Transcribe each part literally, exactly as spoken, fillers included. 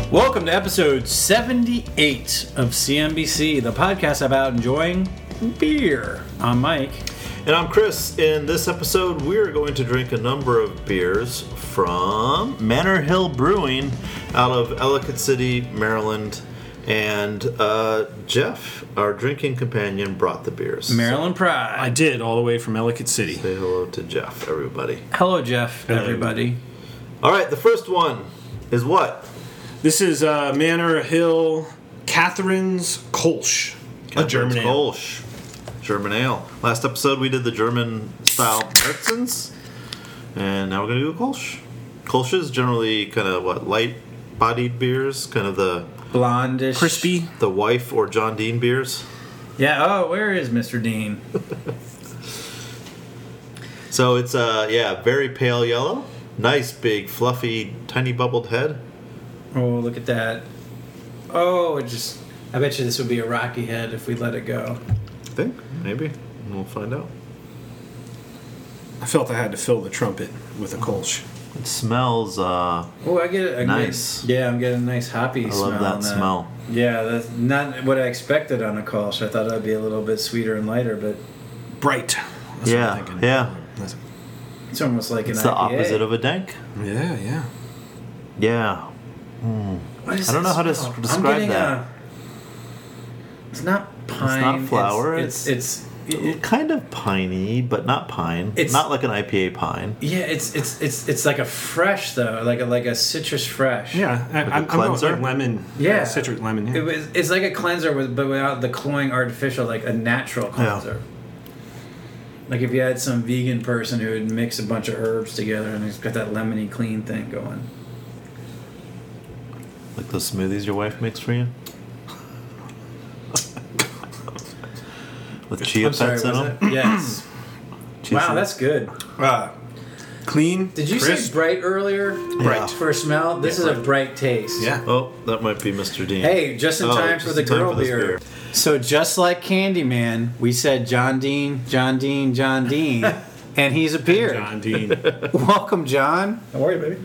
Welcome to episode seventy-eight of C N B C, the podcast about enjoying beer. I'm Mike. And I'm Chris. In this episode, we're going to drink a number of beers from Manor Hill Brewing out of Ellicott City, Maryland. And uh, Jeff, our drinking companion, brought the beers. Maryland Pride. I did, all the way from Ellicott City. Say hello to Jeff, everybody. Hello, Jeff, Hello. everybody. All right, the first one is what? This is uh, Manor Hill Catherine's Kolsch. A German ale. Kolsch. German ale. Last episode, we did the German-style Märtzens. And now we're going to do a Kolsch. Kolsch is generally kind of, what, light-bodied beers? Kind of the... Blondish. Crispy. The wife or John Dean beers. Yeah, oh, where is Mister Dean? So it's, uh, yeah, very pale yellow. Nice, big, fluffy, tiny bubbled head. Oh, look at that. Oh, it just... I bet you this would be a rocky head if we let it go. I think, maybe. We'll find out. I felt I had to fill the trumpet with a Kolsch. It smells, uh... Oh, I get it. Nice. Yeah, I'm getting a nice hoppy I smell. love that on smell. Yeah, that's not what I expected on a Kolsch. I thought it would be a little bit sweeter and lighter, but Bright. That's Yeah, what I'm thinking. yeah. That's- it's almost like It's an the I P A. opposite of a dank. Yeah, yeah. Yeah. What is I don't that know how to smell? s- I'm describe getting that. A, it's not pine. not flower, It's it's, it's it, Kind of piney, but not pine. It's- not like an I P A pine. yeah. It's it's it's it's like a fresh though, like a like a citrus fresh. Yeah, I, a I'm, I'm going with cleanser? like lemon. Yeah. uh, citrus lemon, yeah. It was, it's like a cleanser, with, but without the cloying artificial, like a natural cleanser. Like if you had some vegan person who would mix a bunch of herbs together and it's got that lemony clean thing going. Like those smoothies your wife makes for you? With chia I'm sorry, pets in was them? it? Yes. Chia Wow, seeds? that's good. Uh, clean. Did you crisp. say bright earlier? Bright. For a smell? This Yeah, is a bright. bright taste. Yeah. Oh, that might be Mister Dean. Hey, just in Oh, time just for the in time girl for this beer. beer. So just like Candyman, we said John Dean, John Dean, John Dean, and he's appeared. John Dean. Welcome, John. Don't worry, baby.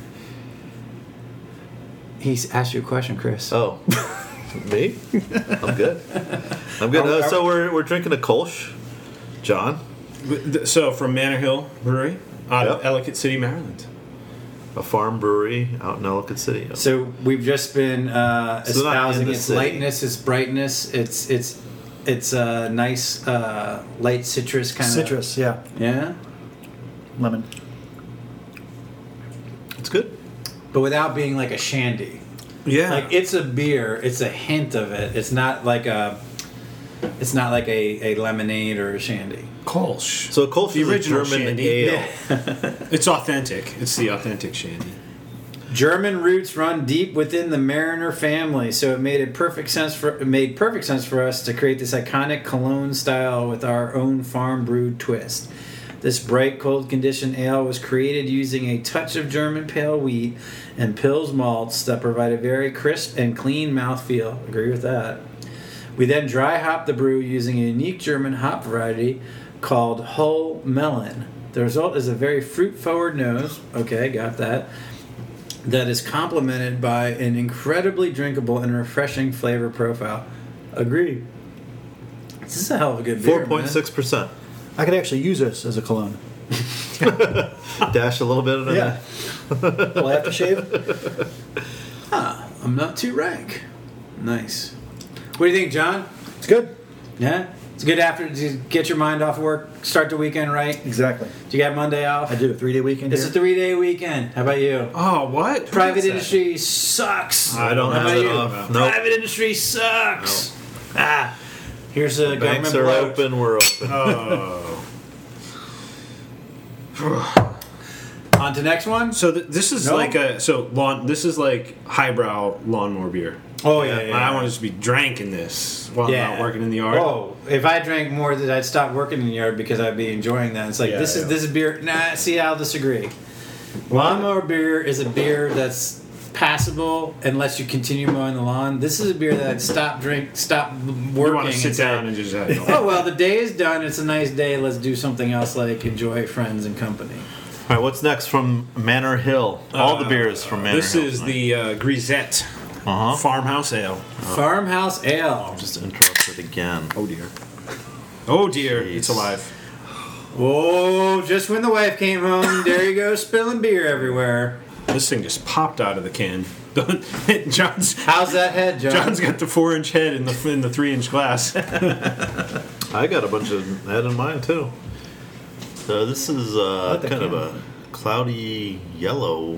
He's asked you a question, Chris. Oh, me? I'm good. I'm good. Uh, so we're we're drinking a Kolsch, John, So, from Manor Hill Brewery out Yep. of Ellicott City, Maryland. a farm brewery out in Ellicott City. So we've just been uh, So they're not in espousing the its city. lightness, its brightness, its its its uh, nice uh, light citrus kind of Citrus, yeah. Yeah, Lemon. It's good. but without being like a shandy. Yeah. Like it's a beer. It's a hint of it. It's not like a. It's not like a, a lemonade or a shandy. Kolsch. So a Kolsch The is a original German shandy. ale. It's authentic. It's the authentic shandy. German roots run deep within the Mariner family, so it made it perfect sense for it made perfect sense for us to create this iconic Cologne style with our own farm brewed twist. This bright, cold conditioned ale was created using a touch of German pale wheat and Pils malts that provide a very crisp and clean mouthfeel. Agree with that. We then dry hop the brew using a unique German hop variety called Hull Melon. The result is a very fruit-forward nose. Okay, got that. That is complemented by an incredibly drinkable and refreshing flavor profile. Agree. This is a hell of a good beer, Four point six percent. I could actually use this as a cologne. Dash a little bit of it. Yeah. Well, aftershave? man. I'm not too rank. Nice. What do you think, John? It's good. Yeah? It's good after to get your mind off work, start the weekend right. Exactly. Do you got Monday off? I do a three-day weekend It's here. a three-day weekend. How about you? Oh, what? Private What's that? industry sucks. I don't How have about it you? off. Nope. Private industry sucks. Ah, here's a Banks government are bloat. open. We're open. Oh. On to next one. So th- this is No. like a so lawn. This is like highbrow lawnmower beer. Oh yeah, yeah. I want to be drinking this while yeah. I'm out working in the yard. Oh, if I drank more, that I'd stop working in the yard because I'd be enjoying that. It's like Yeah, this is yeah. this is beer. Nah, see, I'll disagree. Lawnmower beer is a beer that's passable unless you continue mowing the lawn. This is a beer that I'd stop drink, stop working. You want to sit and say, down and just have no. oh well, the day is done. It's a nice day. Let's do something else like enjoy friends and company. All right, what's next from Manor Hill? All the beers from Manor This Hill. is tonight. the uh, Grisette Uh-huh. Farmhouse Ale. Farmhouse Ale. Just interrupted again. Oh dear. Oh dear, Jeez. it's alive. Whoa, just when the wife came home, there you go, spilling beer everywhere. This thing just popped out of the can. John's How's that head, John? John's got the four inch head in the in the three inch glass. I got a bunch of head in mine too. So this is uh, like the kind of can. a cloudy yellow,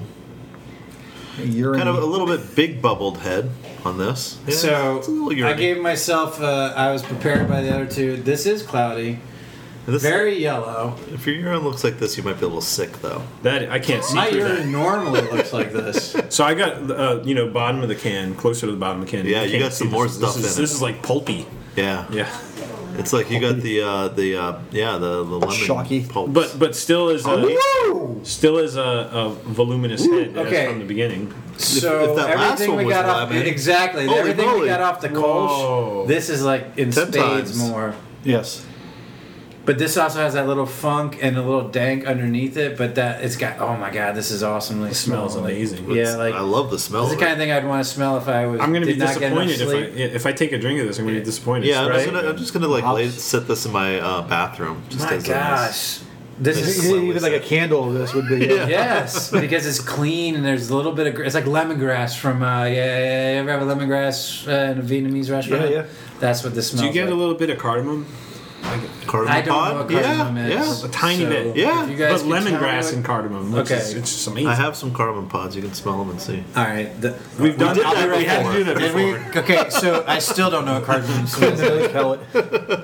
Urine. kind of a little bit big bubbled head on this. Yeah, So it's a little I urine-y. gave myself, uh, I was prepared by the other two. This is cloudy, And this- very yellow. If your urine looks like this, you might be a little sick though. That I can't see My through urine normally looks like this. that. So I got uh, you know bottom of the can, closer to the bottom of the can. Yeah, you can't got some see more this. stuff This is, in it. this is like pulpy. Yeah, Yeah, it's like you got the uh, the uh, yeah the the lemon Shocky. pulps. but but still is a Woo! still is a, a voluminous head as okay. from the beginning. So if that last everything one we was got off lemon- exactly Holy everything we moly. got off the Whoa. Kolsch. This is like in Ten spades times. more. Yes. But this also has that little funk and a little dank underneath it. But that it's got. Oh my god, this is awesomely. It smells smell. amazing. Yeah, like I love the smell. It's the of it. kind of thing I'd want to smell if I was. I'm going to be did not get enough disappointed if I sleep. if I take a drink of this. I'm going to be disappointed. Yeah, I'm, right? just gonna, I'm just gonna like lay, Hops. sit this in my uh, bathroom. Just My as a nice- gosh, this This is is- Even like a candle of this would be. Uh, yes, because it's clean and there's a little bit of gr- it's like lemongrass from uh, yeah, yeah, yeah. You ever have a lemongrass uh, in a Vietnamese restaurant? Yeah, yeah. That's what this Do smells. you get like. a little bit of cardamom? Cardamom I don't pod? know what cardamom yeah, is. A tiny So, bit. Yeah. if you guys But could tell me lemongrass what- and cardamom. Which Okay. is, it's just yeah. amazing. I have some cardamom pods. You can smell them and see. All right, the, We've done did that. that We had to before. do that Did we? before. Okay, so I still don't know what cardamom smells like. Really pellet.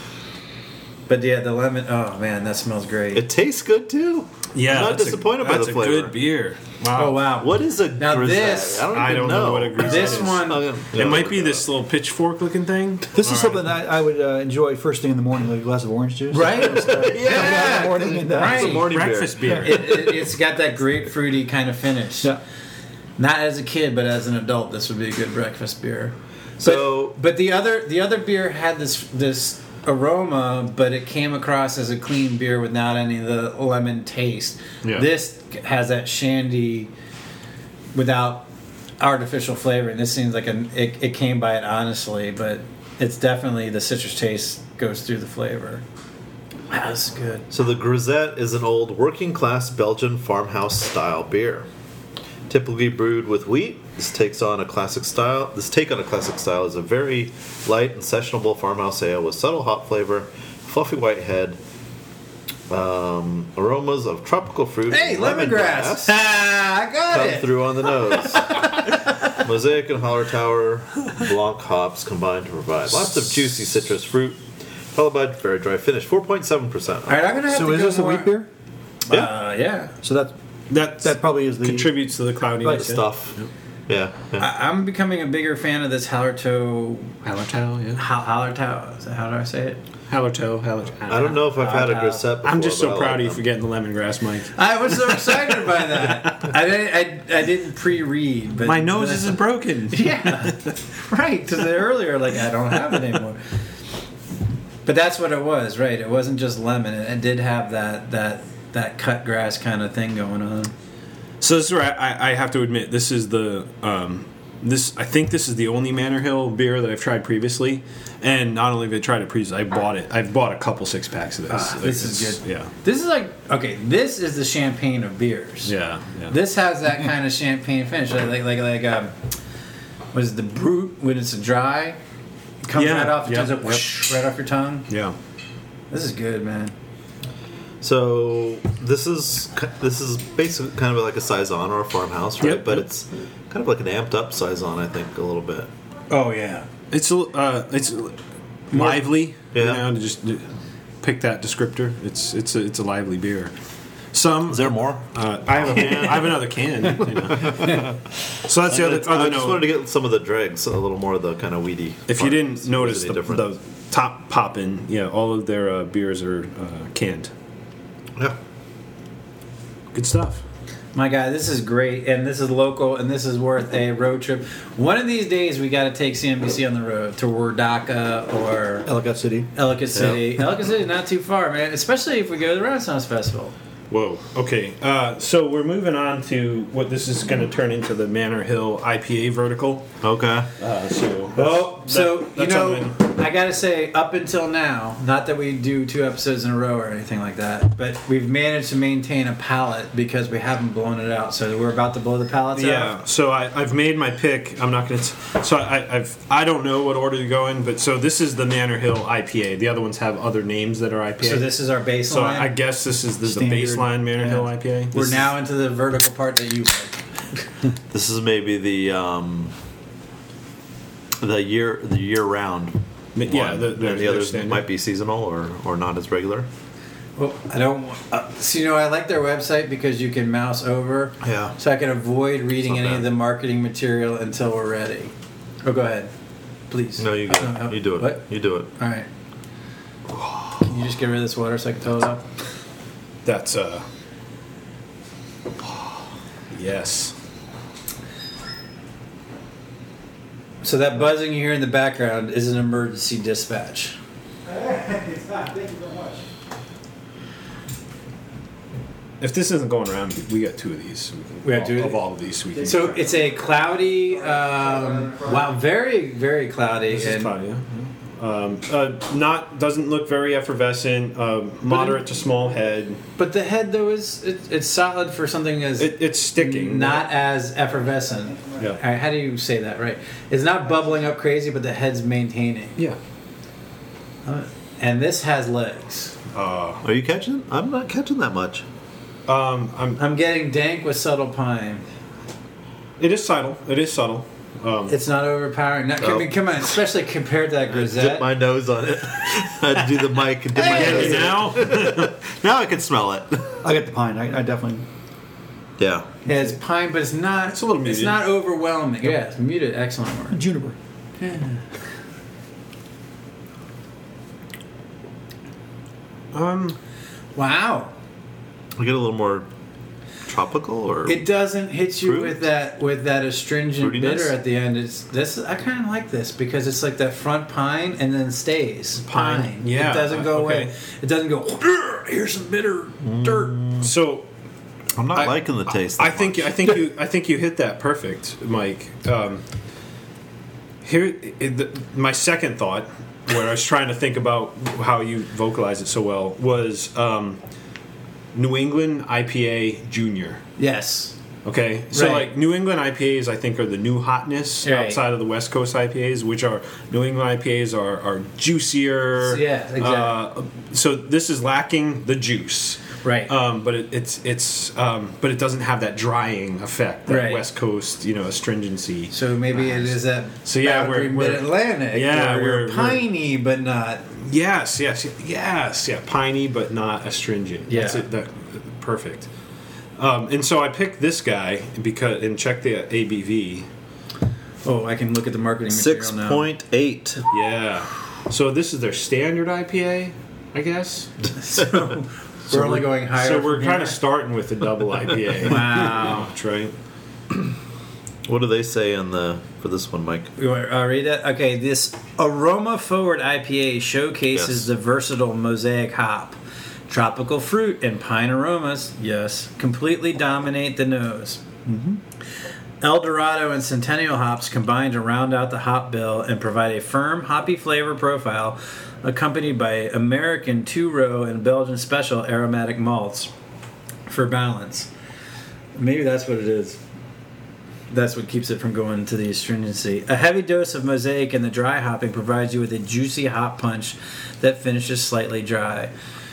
But yeah, the lemon. Oh man, that smells great. It tastes good too. Yeah, I'm not that's a- disappointed by that's the a flavor. good beer. Wow. oh wow. What is a Now grisette? this- I don't, I even don't know what a grisette This is. one. Okay. It might be this little pitchfork looking thing. This is All something right. that I would uh, enjoy first thing in the morning, like a glass of orange juice. Right? Yeah. In the Yeah. morning and, uh, Right. It's a morning breakfast beer. It, it, it's got that grapefruity kind of finish. Yeah. Not as a kid, but as an adult, this would be a good breakfast beer. So But the other the other beer had this this aroma, but it came across as a clean beer without any of the lemon taste. Yeah. This has that shandy without artificial flavor, and this seems like an it, it came by it honestly, but it's definitely the citrus taste goes through the flavor. Wow, this is good. So the Grisette is an old working-class Belgian farmhouse-style beer. Typically brewed with wheat, this takes on a classic style. This take on a classic style is a very light and sessionable farmhouse ale with subtle hop flavor, fluffy white head, um, aromas of tropical fruit. Hey, and lemongrass! Ah, I got come it. through on the nose. Mosaic and Hallertauer Blanc hops combined to provide lots of juicy citrus fruit, followed by a very dry finish. four point seven percent. All right, I'm gonna have So to is go this a more- wheat beer? Uh, yeah. So that That that probably is the contributes to the cloudiness. yeah. Stuff. Yeah. yeah. I, I'm becoming a bigger fan of this Hallertau. Hallertau, yeah. Hal- Hallertau. Is that how do I say it? Hallertau, Hallertau. I don't know if I've had a Uh, Grisette before. I'm just so but I proud like of you them. for getting the lemongrass, Mike. I was so excited by that. I didn't. I, I didn't pre-read, but My nose but- isn't broken. Yeah, right. Because earlier, like I don't have it anymore. But that's what it was, right? It wasn't just lemon. It, it did have that that that cut grass kind of thing going on. So this is where I, I have to admit this is the um, this I think this is the only Manor Hill beer that I've tried previously, and not only have I tried it previously, I bought it. I've bought a couple six packs of this. Ah, Like, this is it's- good. Yeah, This is like okay. This is the champagne of beers. yeah, yeah. This has that kind of champagne finish, like like like, like um, what is it, the brute when it's a dry, it comes Yeah, right off, it yep, comes up yep. whoosh, right off your tongue. yeah. This is good, man. So this is this is basically kind of like a saison or a farmhouse, right? Yep, but yep. it's kind of like an amped up saison, I think, a little bit. Oh yeah. It's a- uh, it's lively. Yeah. You know, to just uh, pick that descriptor. It's it's a, it's a lively beer. Some Is there more? Uh, I have a, I have another can. You know. So that's the other It's- other I just note. wanted to get some of the dregs, a little more of the kind of weedy. If you part. didn't See if notice there's the, any the top poppin', yeah, all of their uh, beers are uh, canned. yeah. Good stuff. My guy, this is great, and this is local, and this is worth a road trip. One of these days, we got to take C N B C on the road to Wardaka or Ellicott City. Ellicott City. Ellicott City, not too far, man. Especially if we go to the Renaissance Festival. Whoa. Okay. Uh, so we're moving on to what this is going to turn into the Manor Hill I P A vertical. Okay. Uh, so Well, that- so you that's know, something- I gotta say, up until now, not that we do two episodes in a row or anything like that, but we've managed to maintain a palette because we haven't blown it out. So we're about to blow the pallets Yeah. out. So I, I've made my pick. I'm not going to. So I, I've I don't know what order to go in, but so this is the Manor Hill I P A. The other ones have other names that are I P A. So this is our baseline. So I, I guess this is the, the Standard. baseline Manor Yeah. Hill I P A. We're This now into the vertical part that you like. This is maybe the um, the year the year round. is- yeah. one. The, And the, the others standard. might be seasonal or, or not as regular. Well, I don't. want- Uh, so you know, I like their website because you can mouse over. Yeah. So I can avoid reading It's not any bad. of the marketing material until we're ready. Oh, go ahead, please. No, you go. Uh, You do it. What? You do it. All right. Can you just get rid of this water so I can fill it up? That's uh. Yes. So that buzzing you hear in the background is an emergency dispatch. It's not. Thank you very much. If this isn't going around, we got two of these. We have two of of these? all of these. We can So it's a cloudy, um, wow, very, very cloudy. This is and cloudy, yeah. Um, uh, not doesn't look very effervescent. Uh, moderate to small head. But the head though is it, it's solid for something as It, it's sticking. not as effervescent. Yeah. All right, how do you say that right? It's not bubbling up crazy, but the head's maintaining. Yeah. Uh, And this has legs. Uh, Are you catching? I'm not catching that much. um, I'm. I'm getting dank with subtle pine. It is subtle. It is subtle. Um, It's not overpowering. No, I mean, come on, especially compared to that I grisette. dipped my nose on it. I had to do the mic and dip my Get nose me in it. now. Now I can smell it. I got the pine. I, I definitely. Yeah. Yeah, it's pine, but it's not. It's a little It's muted. not overwhelming. Yeah, it's muted. Excellent word. Juniper. um. Wow. I get a little more tropical or It doesn't hit you Fruit? with that with that astringent Fruitiness? bitter at the end. It's this. I kind of like this because it's like that front pine and then stays Pine. pine. Yeah, it doesn't go okay. away. It doesn't go. "Urgh, here's some bitter dirt. So I'm not I- liking the taste. I that think much. I think you I think you hit that perfect, Mike. Um, here, it, the, my second thought, where I was trying to think about how you vocalize it so well, was um, New England I P A Junior. Yes. Okay, so Right. like New England I P As, I think are the new hotness Right. outside of the West Coast I P As, which are New England I P As are, are juicier. Yeah, exactly. Uh, so this is lacking the juice, Right. um, but it, it's it's um, but it doesn't have that drying effect that Right. West Coast, you know, astringency. So maybe it is that. So, yeah, boundary we're- we're- mid-Atlantic. yeah, where we're- we're piney but not. Yes, yes, yes, yeah, piney but not astringent. That's Yeah. it. That, perfect. Um, and so I picked this guy because and checked the A B V. Oh, I can look at the marketing material six now. point eight. Yeah. So this is their standard I P A, I guess. So we're only going higher. So we're from kind here? of starting with the double I P A. Wow. That's right. What do they say in the for this one, Mike? You want to uh, read that? Okay, this aroma forward I P A showcases Yes. the versatile mosaic hop. Tropical fruit and pine aromas, yes, completely dominate the nose. Mm-hmm. El Dorado and Centennial hops combine to round out the hop bill and provide a firm, hoppy flavor profile, accompanied by American two-row and Belgian special aromatic malts for balance. Maybe that's what it is. That's what keeps it from going to the astringency. A heavy dose of mosaic in the dry hopping provides you with a juicy hop punch that finishes slightly dry.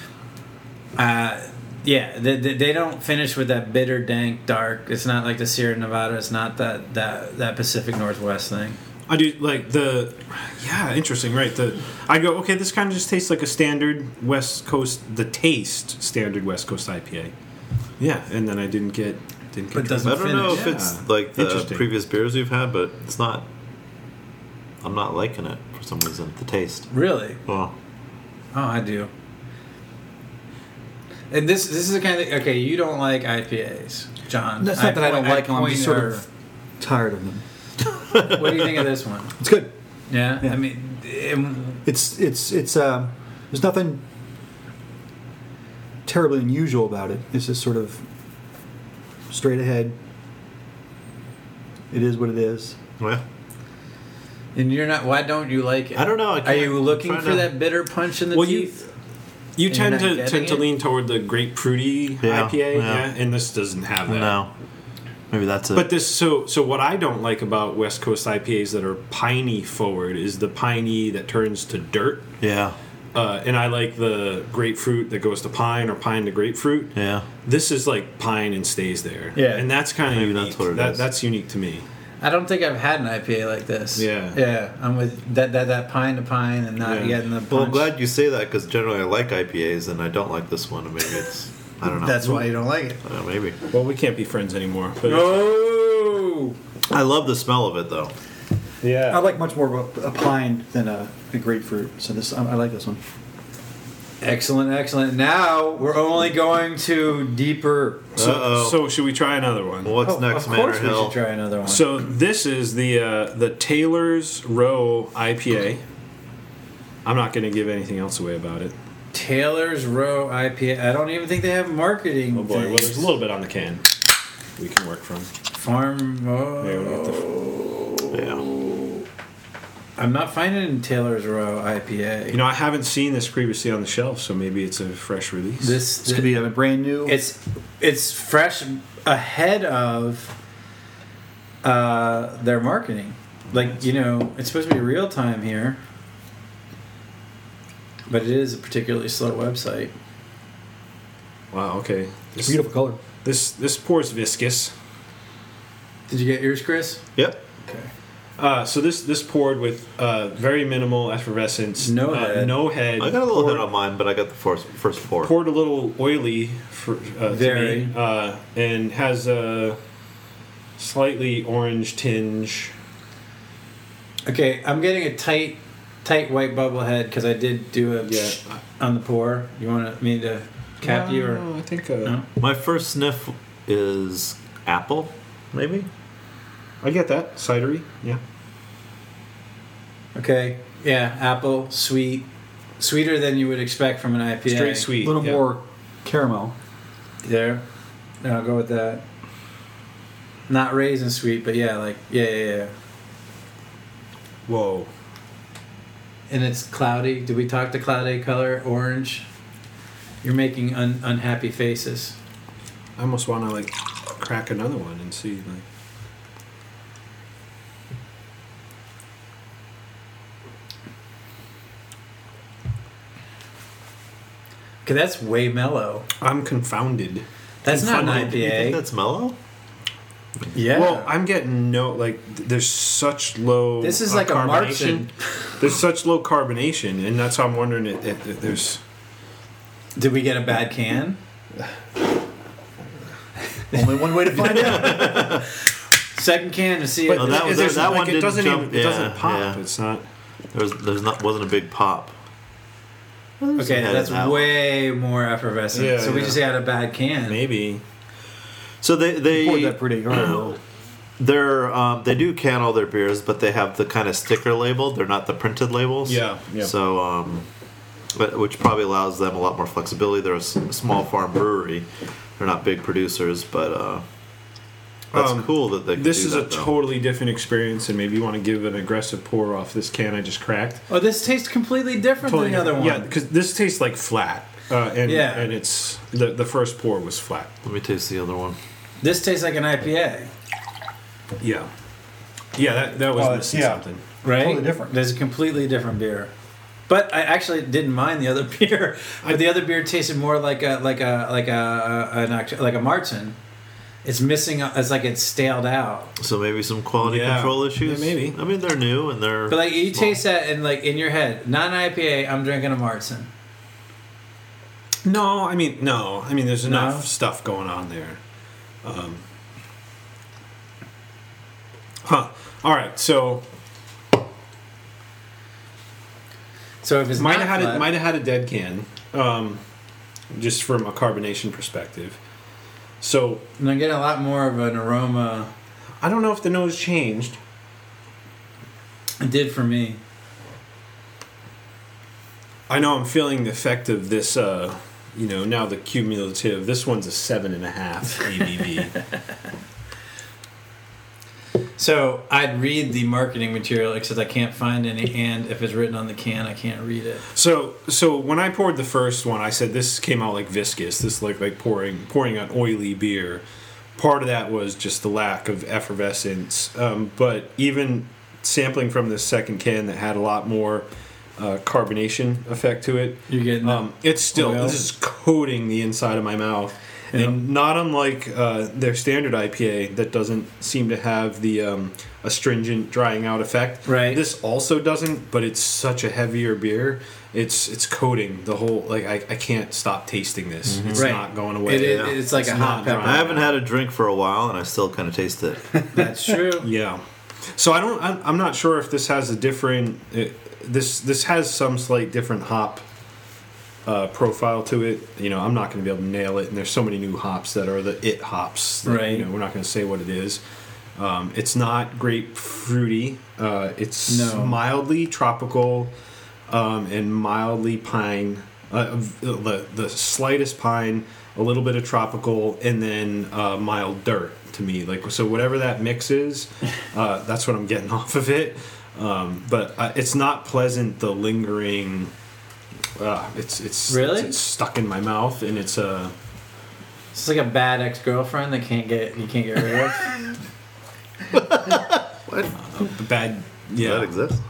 Uh, yeah, they, they, they don't finish with that bitter, dank, dark. It's not like the Sierra Nevada. It's not that, that, that Pacific Northwest thing. I do like the, yeah, interesting, right? The I go, okay, this kind of just tastes like a standard West Coast, the taste standard West Coast I P A. Yeah, and then I didn't get, didn't But get. doesn't I don't know if Yeah. it's like the Interesting. previous beers we've had, but it's not. I'm not liking it for some reason. The taste. Really? Well, Oh, I do. And this this is the kind of okay. You don't like I P As, John. That's not that I don't point- like them. I'm point just sort our- of tired of them. What do you think of this one? It's good. Yeah, Yeah. I mean, um, It's it's it's uh, there's nothing terribly unusual about it. It's just sort of straight ahead. It is what it is. Well, And you're not. Why don't you like it? I don't know. I Are can't- you I'm looking trying for to- that bitter punch in the Well, you- teeth? You And tend you're not to getting tend to it? lean toward the grapefruity Yeah, I P A, yeah. yeah. and this doesn't have that. no. Maybe that's it. But this, so so what I don't like about West Coast I P As that are piney forward is the piney that turns to dirt, yeah, uh, and I like the grapefruit that goes to pine or pine to grapefruit. yeah. This is like pine and stays there. Yeah. and that's kind of Maybe unique. that's what it that, is. That's unique to me. I don't think I've had an I P A like this. Yeah. Yeah. I'm with that that, that pine to pine and not Yeah. getting the punch. Well, I'm glad you say that because generally I like I P As and I don't like this one. Maybe it's I don't know. That's why you don't like it. Uh, maybe. Well, we can't be friends anymore. But Oh. I love the smell of it though. yeah, I like much more of a, a pine than a, a grapefruit. So this, I, I like this one. Excellent, excellent. Now we're only going to deeper. so, Uh-oh. so should we try another one? What's Oh, next, of Manor course we Hill? should try another one. So this is the uh, the Taylor's Row I P A. I'm not going to give anything else away about it. Taylor's Row I P A. I don't even think they have marketing. Oh boy, well, things. there's a little bit on the can we can work from. Farm. Oh. There, we got the- Yeah. I'm not finding Taylor's Row I P A. You know, I haven't seen this previously on the shelf, so maybe it's a fresh release. this, This could be a brand new. It's it's fresh ahead of uh, their marketing. Like, you know, it's supposed to be real time here, but it is a particularly slow website. Wow. Okay. This, beautiful color. This this pours viscous. Did you get yours, Chris? Yep. Okay. Uh, so this this poured with uh, very minimal effervescence. No uh, head. No head. I got a little poured, hit on mine, but I got the first first pour. poured a little oily for uh, Very. to me, uh, and has a slightly orange tinge. Okay, I'm getting a tight, tight white bubble head because I did do a Yeah. on the pour. You want me to cap you or No, I think uh, no? My first sniff is apple, maybe. I get that cidery. Yeah. Okay, yeah, apple, sweet, sweeter than you would expect from an I P A. Straight A sweet. little yeah. more caramel. There, no, I'll go with that. Not raisin sweet, but yeah, like yeah, yeah, yeah. Whoa. And it's cloudy. Did we talk the cloudy color? Orange. You're making un- unhappy faces. I almost want to like crack another one and see like. Okay, that's way mellow. I'm confounded. That's not an Confounded. I P You think A. that's mellow? Yeah. Well, I'm getting no like. th- There's such low. This is uh, like a carbonation. Martin. There's such low carbonation, and that's how I'm wondering if, if, if there's. Did we get a bad can? Only one way to find out. Second can to see But if Oh, that was- there's- that like, one it didn't doesn't jump- even, it doesn't yeah, pop. yeah. It's not. There was there's not wasn't a big pop. Okay, Had that's that one. way more effervescent. Yeah, so we yeah. just had a bad can. Maybe. So they Poured they that pretty early. they're um, they do can all their beers, but they have the kind of sticker label. They're not the printed labels. Yeah, yeah. So um, but- which probably allows them a lot more flexibility. They're a, s- a small farm brewery. They're not big producers, but uh, that's Um, cool that they. Can This do is that, a though. totally different experience, and maybe you want to give an aggressive pour off this can I just cracked. Oh, this tastes completely different Totally than the other one. Yeah, because this tastes like flat. Uh, and Yeah. and it's the the first pour was flat. Let me taste the other one. This tastes like an I P A, Yeah, yeah, that that was Oh, missing yeah. something. right? Totally different. There's a completely different beer. But I actually didn't mind the other beer. But the other beer tasted more like a like a like a, a an act- like a Martin. It's missing. A, it's like it's staled out. So maybe some quality Yeah. control issues. Yeah, maybe. I mean, they're new and they're. But like you small. taste that and like in your head, not an I P A. I'm drinking a Martin. No, I mean no, I mean there's enough No? stuff going on there. Um, huh. All right, so So if it's might not have had flat, a, might have had a dead can, um, just from a carbonation perspective. So I'm getting a lot more of an aroma. I don't know if the nose changed. It did for me. I know I'm feeling the effect of this uh, you know, now the cumulative. This one's a seven and a half A B V. So I'd read the marketing material, except I can't find any, and if it's written on the can, I can't read it. So, so when I poured the first one, I said this came out like viscous. This like like pouring pouring an oily beer. Part of that was just the lack of effervescence. Um, but even sampling from the second can that had a lot more uh, carbonation effect to it, You're getting um, it's still oil? this is coating the inside of my mouth. And not unlike uh, their standard I P A that doesn't seem to have the um, astringent drying out effect. Right. This also doesn't, but it's such a heavier beer. It's it's coating the whole. Like I, I can't stop tasting this. Mm-hmm. It's Right. not going away. It, it, Yeah. it's like It's a not hot pepper. dry. I haven't had a drink for a while, and I still kind of taste it. That's true. Yeah. So I don't. I'm, I'm not sure if this has a different. It, this this has some slight different hop uh, profile to it. You know, I'm not going to be able to nail it. And there's so many new hops that are the it hops. That, Right. You know, we're not going to say what it is. Um, it's not grapefruity. Uh, it's No. mildly tropical um, and mildly pine. Uh, the the slightest pine, a little bit of tropical, and then uh, mild dirt to me. Like so, whatever that mix is, uh, that's what I'm getting off of it. Um, but uh, it's not pleasant. The lingering. Uh, it's it's Really? it's, it's stuck in my mouth, and it's a. Uh, It's like a bad ex girlfriend that can't get you can't get rid of. What? a bad. Does Yeah. that exist?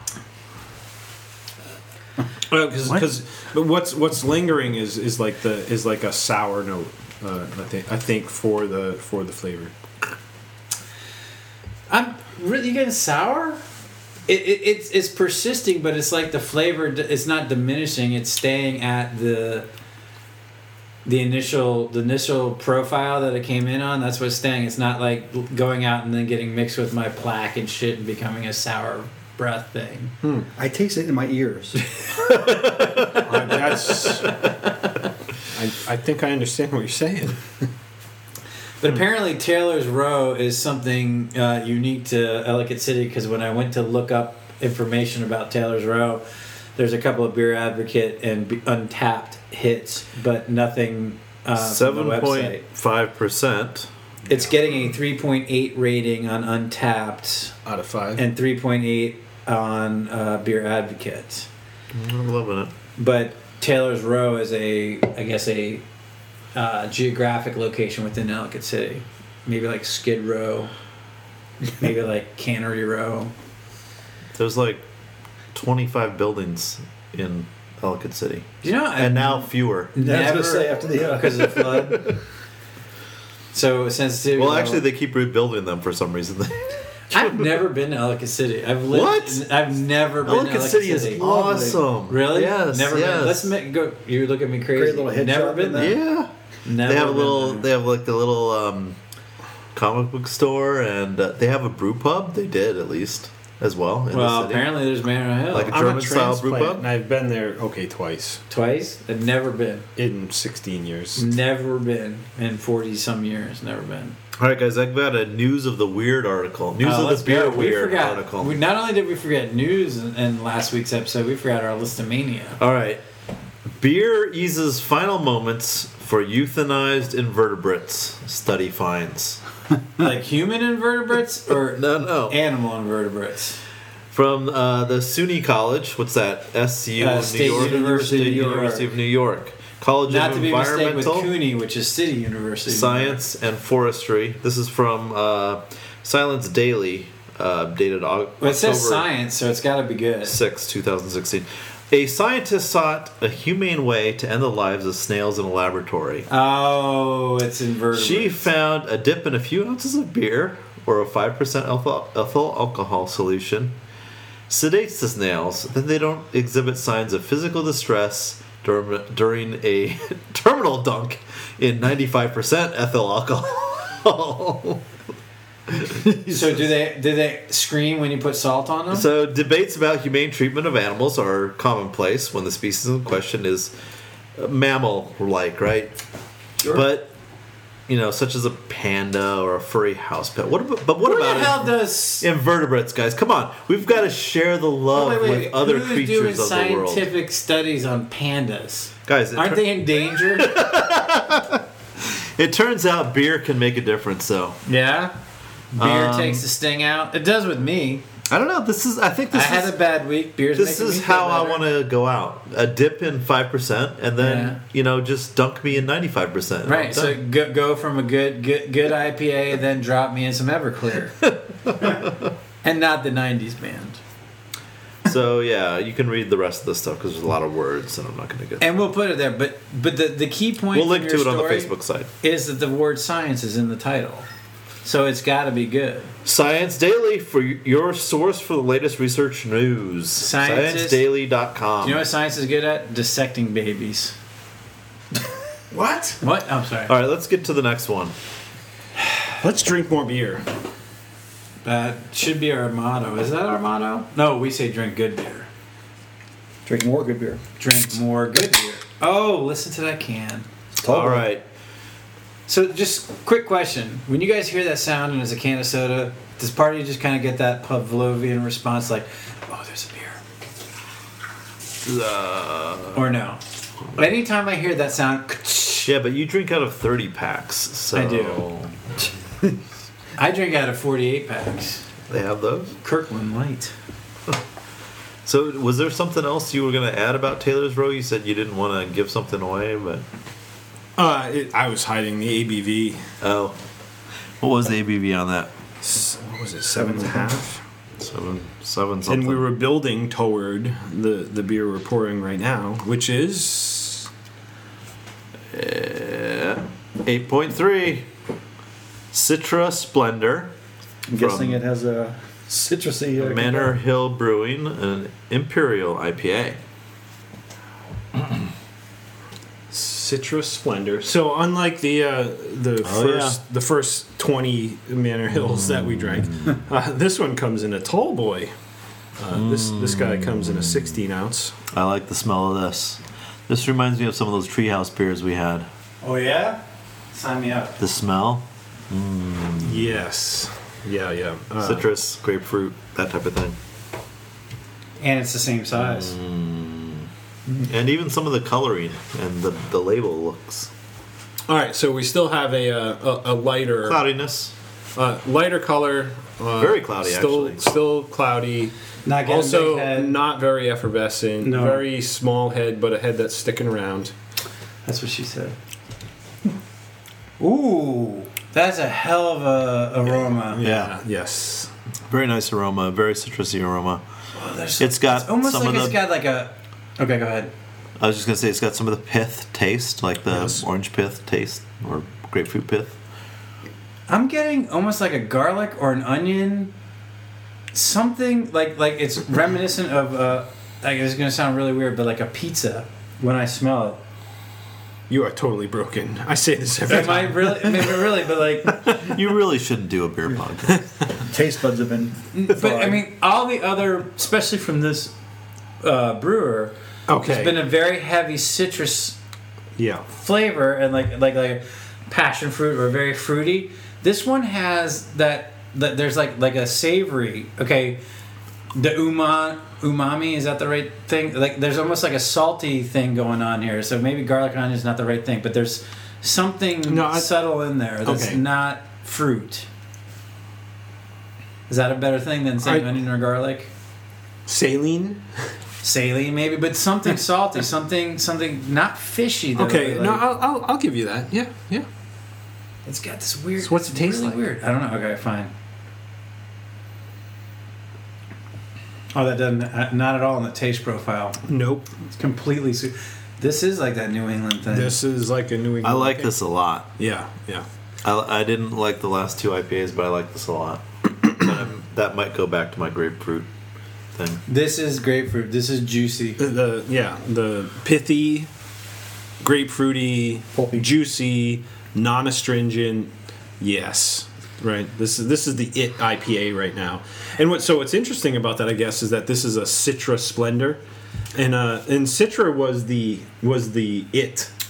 Because What? but what's what's lingering is, is like the is like a sour note. Uh, I think I think for the for the flavor. I'm really getting sour. It, it it's it's persisting, but it's like the flavor. d- It's not diminishing. It's staying at the the initial the initial profile that it came in on. That's what's staying. It's not like going out and then getting mixed with my plaque and shit and becoming a sour breath thing. I taste it in my ears. Uh, that's. I, I think I understand what you're saying. But apparently Taylor's Row is something uh, unique to Ellicott City, because when I went to look up information about Taylor's Row, there's a couple of Beer Advocate and B- Untapped hits, but nothing uh, from the Seven website. point five percent. It's getting a three point eight rating on Untapped Out of five. and three point eight on uh, Beer Advocate. I'm loving it. But Taylor's Row is a, I guess, a uh, geographic location within Ellicott City. Maybe like Skid Row. Maybe like Cannery Row. There's like twenty-five buildings in Ellicott City, You know, and now fewer. I was never gonna say after the uh, because of the flood. So sensitivity. Well, level- actually, they keep rebuilding them for some reason. I've never been to Ellicott City. I've lived. What? I've never been to Ellicott Ellicott City City. is awesome. Really? Yes. Never yes. been. Let's make, go. You look at me crazy. Great little head Never shop been in there. Yeah. Never They have a been little. there. They have like a little um, comic book store, and uh, they have a brew pub. They did at least as well. In Well, the city. apparently there's Manor Hill. Like a I'm German a style brew transplant, pub? and I've been there okay twice Twice. I've never been. in sixteen years. Never been in forty some years. Never been. All right, guys. I've got a news of the weird article. News Uh, of let's the beer go. We weird forgot. article. We, not only did we forget news in, in last week's episode, we forgot our listomania. All right. Beer eases final moments for euthanized invertebrates. Study finds. Like human invertebrates or No, no. animal invertebrates? From uh, the SUNY College. What's that? S U Uh, New State York University of State New York. University of New York. College Not of to be mistaken with Environmental CUNY, which is City University. Science and Forestry. This is from uh, Silence Daily, uh, dated Au- Well, it says October science, so it's got to be good. sixth, twenty sixteen. A scientist sought a humane way to end the lives of snails in a laboratory. Oh, it's invertebrates. She found a dip in a few ounces of beer or a five percent ethyl, ethyl alcohol solution, sedates the snails, then they don't exhibit signs of physical distress during, during a terminal dunk in ninety-five percent ethyl alcohol. So do they do they scream when you put salt on them? So debates about humane treatment of animals are commonplace when the species in question is mammal-like, right? Sure. But you know, such as a panda or a furry house pet. What about, but what Who about the hell in- does invertebrates, guys? Come on, we've got to share the love Oh, wait, wait, with wait. other Who's creatures doing of the world. scientific studies on pandas? Guys, it aren't tur- they endangered? It turns out beer can make a difference, though. Yeah. Beer Um, takes the sting out. It does with me. I don't know. This is. I think this I is. had a bad week. Beer's This making is me feel how I better. want to go out. A dip in five percent, and then Yeah. you know just dunk me in ninety-five percent. Right, so go, go from a good good good I P A, then drop me in some Everclear, and not the nineties band. So yeah, you can read the rest of the stuff because there's a lot of words, and I'm not going to get. And we'll put it there. But but the the key point We'll from link your to it on the story Facebook site. is that the word science is in the title, so it's got to be good. Science Daily for your source for the latest research news. Scientist- science daily dot com. Do you know what science is good at? Dissecting babies. What? What? I'm sorry. All right, let's get to the next one. Let's drink more beer. That should be our motto. Is that our motto? No, we say drink good beer. Drink more good beer. Drink more good beer. Oh, listen to that can. All right. So, just quick question: when you guys hear that sound and it's a can of soda, does part of you just kind of get that Pavlovian response, like, "Oh, there's a beer," Uh, or no? Anytime I hear that sound, yeah, but you drink out of thirty packs, so I do. I drink out of forty-eight packs. They have those. Kirkland Light. So, was there something else you were going to add about Taylor's Row? You said you didn't want to give something away, but Uh, it, I was hiding the A B V. oh, what was the A B V on that? S- What was it? Seven and a half. Seven, seven something. And we were building toward the the beer we're pouring right now, which is uh, eight point three. Citra Splendor. I'm From guessing it has a citrusy. Uh, Manor Hill Brewing, an Imperial I P A. Citrus Splendor. So unlike the uh, the Oh, first the first twenty Manor Hills that we drank, uh, this one comes in a tall boy. Uh, This this guy comes in a sixteen ounce. I like the smell of this. This reminds me of some of those treehouse beers we had. Oh yeah, sign me up. The smell, Yes. Yeah, yeah. Uh, citrus, grapefruit, that type of thing. And it's the same size. And even some of the coloring and the, the label looks. All right, so we still have a uh, a, a lighter Cloudiness. uh, lighter color. Uh, Very cloudy, still, actually. Still cloudy. Not getting Also, big head. not very effervescent. No. Very small head, but a head that's sticking around. That's what she said. Ooh, that's a hell of a aroma. Yeah. Yes. Very nice aroma, very citrusy aroma. Oh, there's- It's got it's almost some like of it's the. got like a. Okay, go ahead. I was just gonna say it's got some of the pith taste, like the Yes. orange pith taste or grapefruit pith. I'm getting almost like a garlic or an onion, something like like it's reminiscent of. Uh, like it's gonna sound really weird, but like a pizza when I smell You are totally broken. I say this every it. Am I time. really? Maybe really, but like. You really shouldn't do a beer podcast. Taste buds have been. But I mean, all the other, especially from this uh, brewer, Okay. it's been a very heavy citrus Yeah. flavor and like like like passion fruit or very fruity. This one has that. That there's like like a savory. Okay, the uma umami, is that the right thing? Like there's almost like a salty thing going on here. So maybe garlic and onion is not the right thing, but there's something No, I- subtle in there that's Okay. not fruit. Is that a better thing than saying I- onion or garlic? Saline. Saline maybe, but something salty, something something not fishy. Though, Okay. but No, like- I'll, I'll I'll give you that. Yeah. Yeah. it's got this weird. So what's it it's taste really like? Weird. I don't know. Okay, fine. Oh, that doesn't uh, not at all in the taste profile. Nope. It's completely. Su- this is like that New England thing. This is like a New England. I like thing. this a lot. Yeah. Yeah. I, I didn't like the last two I P As, but I like this a lot. But I'm- that might go back to my grapefruit thing. This is grapefruit. This is juicy. The, the yeah the pithy, grapefruity, Pulpy. juicy, non-astringent. Yes. Right. This is this is the it I P A right now. And what so what's interesting about that, I guess, is that this is a Citra Splendor, and uh and Citra was the was the it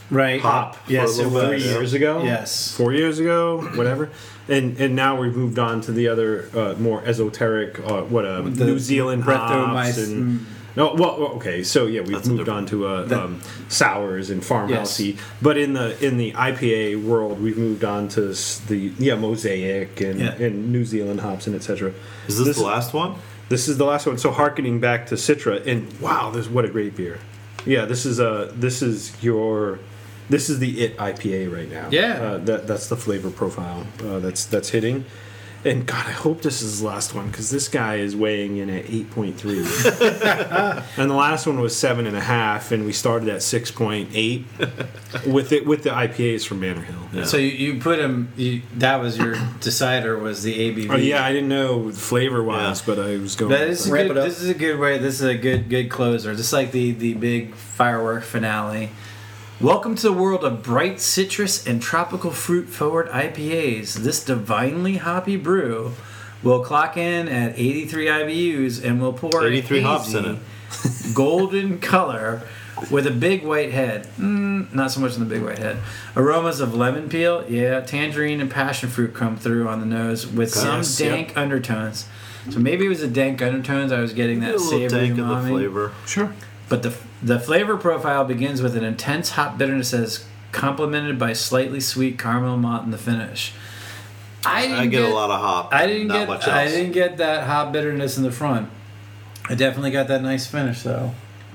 right hop for Yes, a it little was. bit. Three years ago. Yes. Four years ago, whatever. And and now we've moved on to the other uh, more esoteric, uh, what uh, The New Zealand hops Breathanomyces- and no, well, well, okay, so yeah, we've That's a moved different- on to uh, The- um, sours and farmhousey. Yes. But in the in the I P A world, we've moved on to s- the yeah mosaic and, Yeah. and New Zealand hops and et cetera. Is this, the last one? This is the last one. So harkening back to Citra, and wow, this what a great beer. Yeah, this is a this is your this is the it I P A right now. Yeah. uh, that that's the flavor profile uh, that's that's hitting. And God, I hope this is the last one because this guy is weighing in at eight point three, and the last one was seven and a half, and we started at six point eight with it with the I P As from Manor Hill. Yeah. So you, you put him. You, that was your decider. Was the A B V? Oh yeah, I didn't know flavor wise, Yeah. but I was going. That with is a that. Wrap good, it up. this is a good way. This is a good good closer. Just like the the big firework finale. Welcome to the world of bright citrus and tropical fruit forward I P As. This divinely hoppy brew will clock in at eighty-three I B Us and will pour eighty-three a hops in hazy golden color with a big white head. Mm, not so much in the big white head. Aromas of lemon peel, yeah, tangerine and passion fruit come through on the nose with some Yes, yep. dank undertones. So maybe it was the dank undertones. I was getting A that little savory dank of the umami. flavor. Sure. But the the flavor profile begins with an intense hop bitterness that is complemented by slightly sweet caramel malt in the finish. I didn't I get, a lot of hop. I didn't not get. much else. I didn't get that hop bitterness in the front. I definitely got that nice finish though.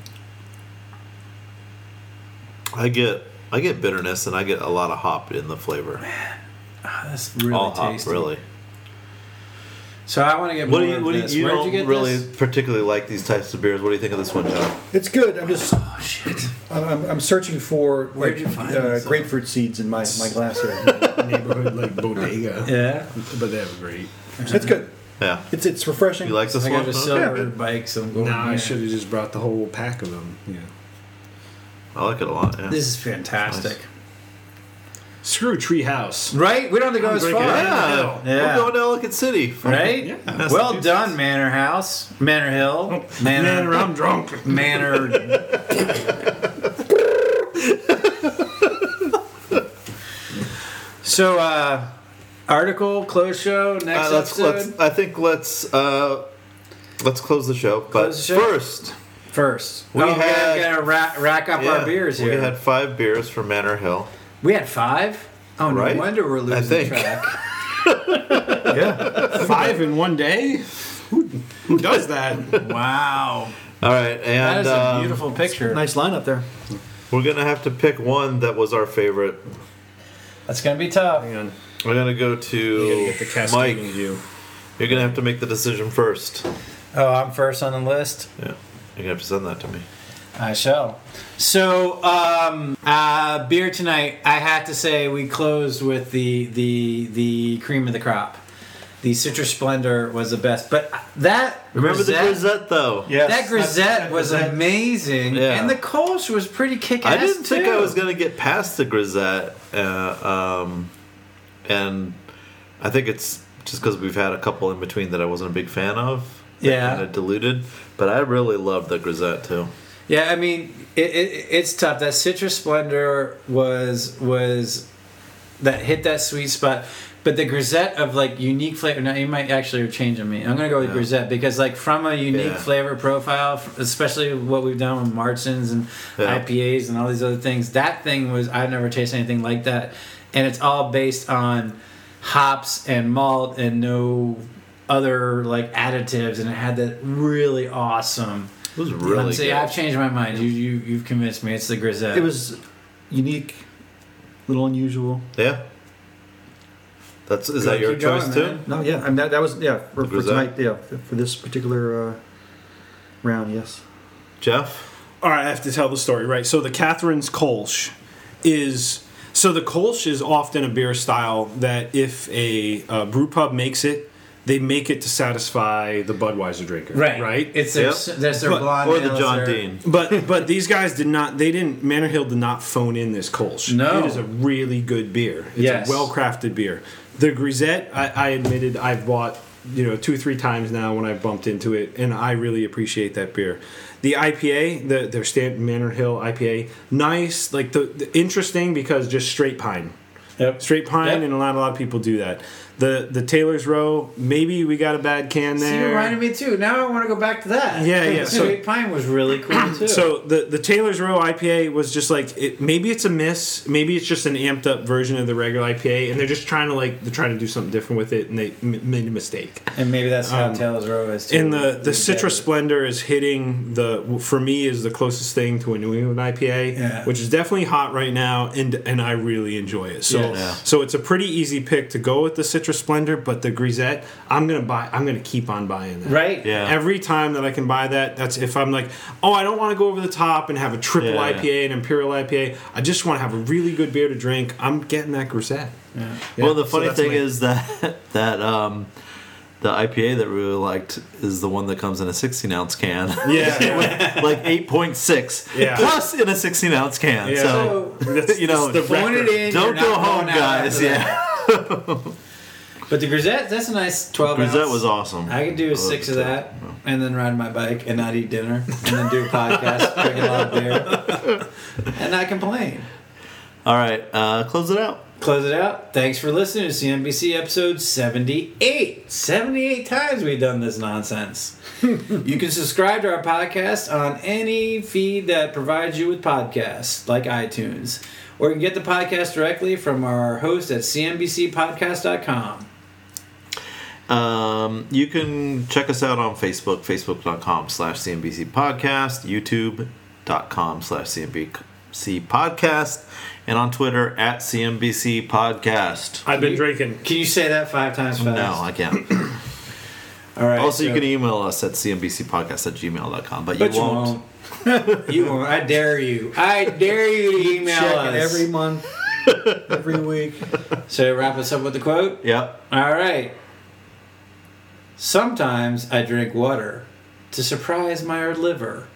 I get I get bitterness and I get a lot of hop in the flavor. Ah, that's really All tasty. hop, really. So I want to get What more do you? of What do you, this. you Where'd don't you get really this? particularly like these types of beers. What do you think of this one, John? It's good. I'm just Oh shit! I'm, I'm- I'm searching for Where'd like, you find uh, this? grapefruit seeds in my, my glass here. Neighborhood like bodega. Yeah, But they were great. It's good. Yeah. It's it's refreshing. You like this I one? got a huh? silver Yeah. bike. So I'm going. No, I here. should have just brought the whole pack of them. Yeah. I like it a lot. Yeah. This is fantastic. Nice. Screw Treehouse. Right? We don't have to go I'm as drinking far. it. Yeah. Yeah. We're going to Ellicott City. Right? Yeah. Well done, Manor House, Manor Hill, Manor, Man, I'm drunk. Manor. So, uh, article, close show, next Uh, let's, episode. let's, I think let's uh, let's close the show. But Close the show? first, First, We oh, we had- gotta, gotta rack, rack up our yeah, beers we here. had five beers from Manor Hill. we had five. Oh, no Right? wonder we're losing think. track. Yeah. Five in one day? Who, who does that? Wow, All right, that and is a um, beautiful picture. Nice lineup there. we're gonna have to pick one that was our favorite. That's gonna be tough. Hang on. We're gonna go You to gotta get the cascading Mike. view. You're gonna have to make the decision first. Oh, I'm first on the list. Yeah, you're gonna have to send that to me. I shall. So, um, uh, beer tonight. I have to say we closed with the the the cream of the crop. The Citrus Splendor was the best, but that Remember grisette, the grisette though? Yes, that grisette was amazing, Yeah. and the Kolsch was pretty kick-ass I didn't think too. I was gonna get past the grisette, uh, um, and I think it's just because we've had a couple in between that I wasn't a big fan of. Yeah. kind of diluted, but I really loved the grisette too. Yeah, I mean, it, it, it's tough. That Citrus Splendor was was that hit that sweet spot. But the grisette of like unique flavor. Now you might actually are changing me. I'm gonna go with Yeah. grisette because like from a unique Yeah. flavor profile, especially what we've done with Martins and Yeah. I P As and all these other things. That thing was I've never tasted anything like that, and it's all based on hops and malt and no other like additives, and it had that really awesome. It was really See, good. I've changed my mind. You you you've convinced me. It's the grisette. It was unique, a little unusual. Yeah. That's is Go, that your keep going, choice too? man. No, yeah, I mean that, that was yeah for, The for grisette? tonight. Yeah, for, for this particular uh, round. Yes. Jeff? All right, I have to tell the story, right? So the Catherine's Kolsch is so the Kolsch is often a beer style that if a uh, brew pub makes it, they make it to satisfy the Budweiser drinker, right. Right. It's their Yep. that's their But- blonde Or the ale, John it's their- Dean? But but these guys did not. They didn't. Manor Hill did not phone in this Kolsch. No. It is a really good beer. It's Yes. a well crafted beer. The grisette, I, I admitted, I've bought you know, two or three times now when I bumped into it, and I really appreciate that beer. The I P A, the their Stanton Manor Hill I P A, nice, like the, the interesting because just straight pine. Yep. Straight pine, Yep. and a lot, a lot of people do that. The the Taylor's Row, maybe we got a bad can See, you there. reminded me too. Now I want to go back to that. Yeah, yeah, so- Straight Pine was really cool too. So the the Taylor's Row I P A was just like it, maybe it's a miss, maybe it's just an amped up version of the regular I P A, and they're just trying to like they're trying to do something different with it, and they m- made a mistake. and maybe that's how um, Taylor's Row is too. And the the We Citra get it. Splendor is hitting the for me is the closest thing to a New England I P A, Yeah. which is definitely hot right now, and and I really enjoy it. So Yes. Yeah. so it's a pretty easy pick to go with the Citra Splendor, but the Grisette, I'm gonna buy. I'm gonna keep on buying that. Right? Yeah. Every time that I can buy that, that's if I'm like, oh, I don't want to go over the top and have a triple Yeah, I P A and Imperial I P A. I just want to have a really good beer to drink. I'm getting that Grisette. Yeah. Well, the so funny that's thing my- is that that um, the I P A that we really liked is the one that comes in a sixteen ounce can. Yeah. like eight point six Yeah. plus in a sixteen ounce can. Yeah. So, That's- you know, that's the Phone it in. don't you're go not home, going out guys. after Yeah. that. But the Grisette, that's a nice twelve ounce. Grisette was awesome. I could do a I six of loved it. that, and then ride my bike, and not eat dinner, and then do a podcast, drink a lot of beer, and not complain. All right, uh, close it out. Close it out. Thanks for listening to C N B C episode seventy-eight. seventy-eight times we've done this nonsense. You can subscribe to our podcast on any feed that provides you with podcasts, like iTunes. Or you can get the podcast directly from our host at c n b c podcast dot com. Um, you can check us out on Facebook, facebook.com slash CNBC podcast, youtube.com slash CNBC podcast, and on Twitter at C N B C podcast. I've been You- drinking. Can you say that five times fast? No, I can't. All right. Also, you so- can email us at c n b c podcast at gmail dot com, but, But you you won't. won't. You won't. I dare you. I dare you to email Check us. it every month, every week. So wrap us up with the quote. Yep. All right. Sometimes I drink water to surprise my liver.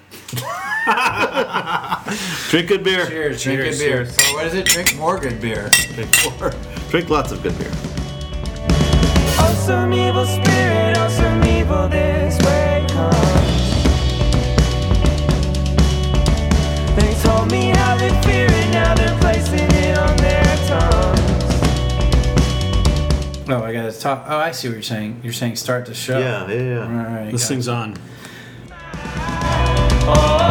Drink good beer. Cheers. Drink Cheers. good beer. So what is it? Drink more good beer. Drink more. Drink lots of good beer. Oh, some evil spirit, oh, some evil this way comes. They told me how they fear it, now they're placing it on their tongues. Oh, I gotta talk. Oh, I see what you're saying. You're saying start the show. Yeah, yeah, yeah. All right. This got thing's on. Oh,